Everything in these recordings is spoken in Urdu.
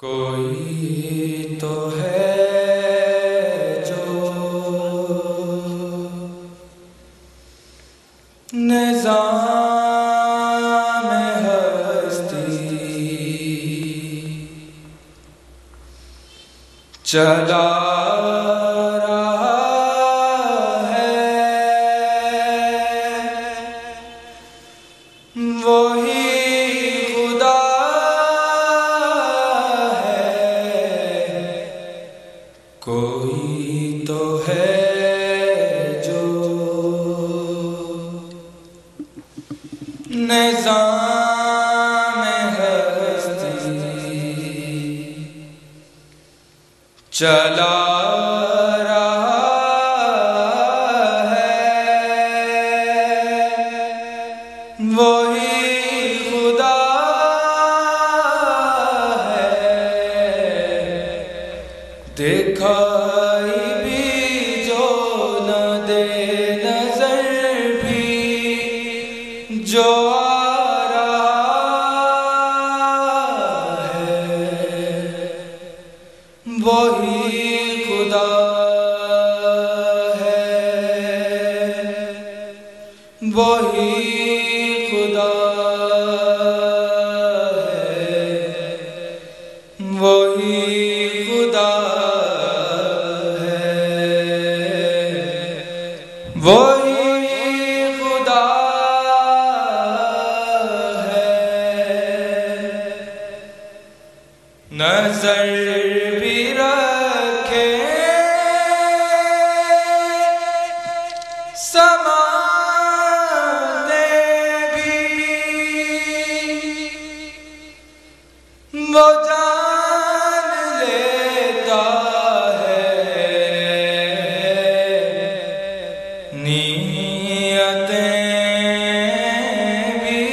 کوئی تو ہے جو نظام ہستی چلا رہا ہے، وہی خدا ہے۔ کوئی تو ہے جو نظام ہستی چلا رہا ہے، وہی خدا ہے۔ دکھائی بھی جو نہ دے نظر بھی جو آ رہا ہے، وہی خدا ہے، وہی خدا ہے، وہی خدا ہے، وہی خدا ہے۔ نظر بھی رکھے سماتے بھی، وہ جان لیتا ہے نیتیں بھی۔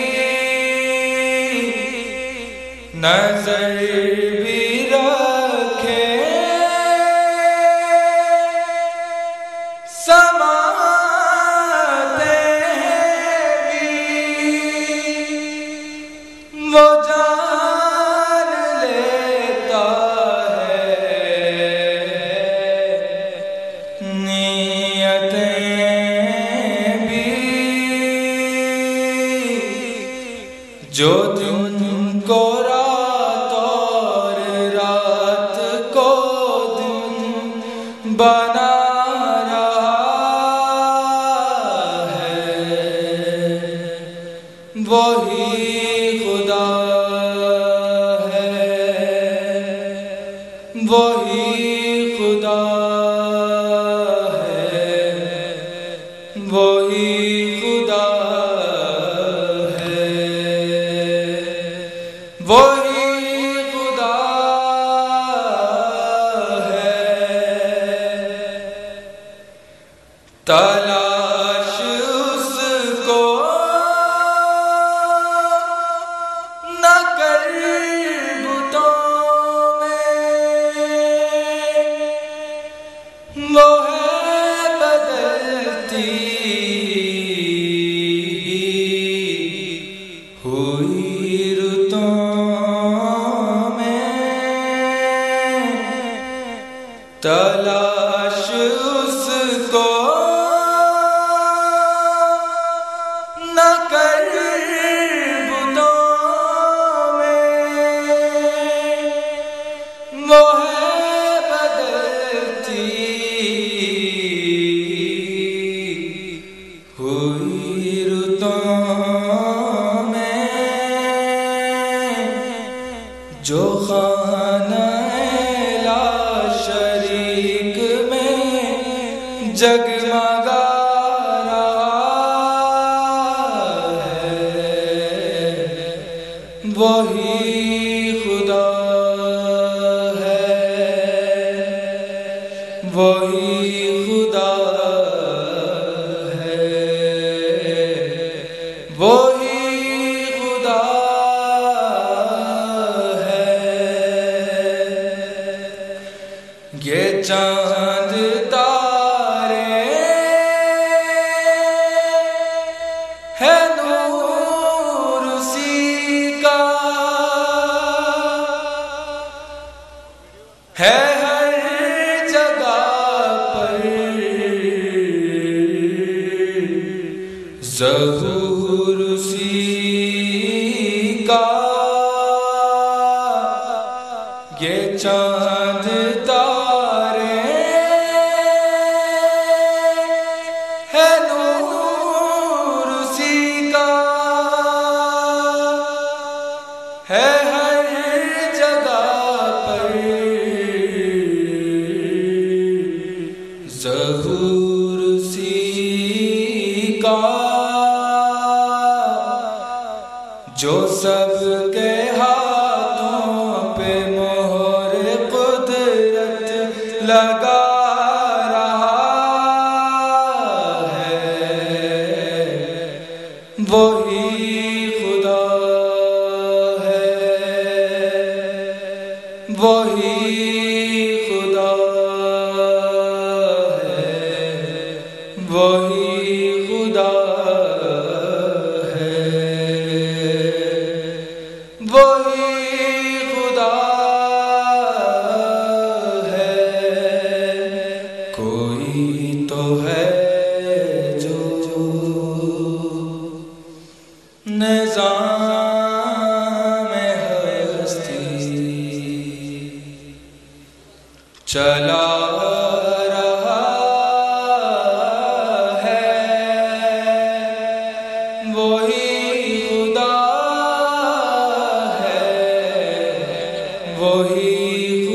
نظر بھی رکھے سماتے بھی، وہ جان لیتا ہے نیتیں بھی۔ جو دن کو رات اور رات کو دن بنا رہا ہے، وہی خدا ہے، وہی خدا ہے، وہی خدا ہے، وہی خدا ہے۔ تلاش اس کو نہ کر بتوں میں، وہ ہے بدلتی ہوئی رتوں میں۔ تلاش اس کو نہ کر بتوں میں، وہ ہے بدلتی ہوئی رتوں میں۔ جو خانہ لا شریک میں جگمگا رہا ہے، وہی خدا ہے، وہی خدا ہے، وہی خدا ہے۔ یہ چاند تارے ہے نور اسی کا، ہے ہر جگہ پر ظہور اسی کا، یہ چاند تارے ہے نور اسی کا، ہے ہر جگہ پر ظہور اسی کا، جو سب کے ہاتھوں پہ مہر قدرت لگا رہا ہے، وہی خدا ہے، وہی خدا ہے، وہی خدا ہے، وہی خدا ہے، کوئی تو ہے جو نظام ہستی چلا رہا ہے، وہی خدا ہے، وہی